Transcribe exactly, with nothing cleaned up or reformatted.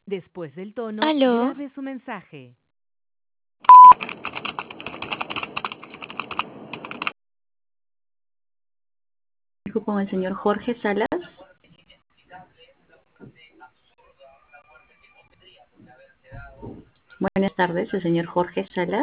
Después del tono, Aló, grabe su mensaje. Con el señor Jorge Salas. Buenas tardes, el señor Jorge Salas.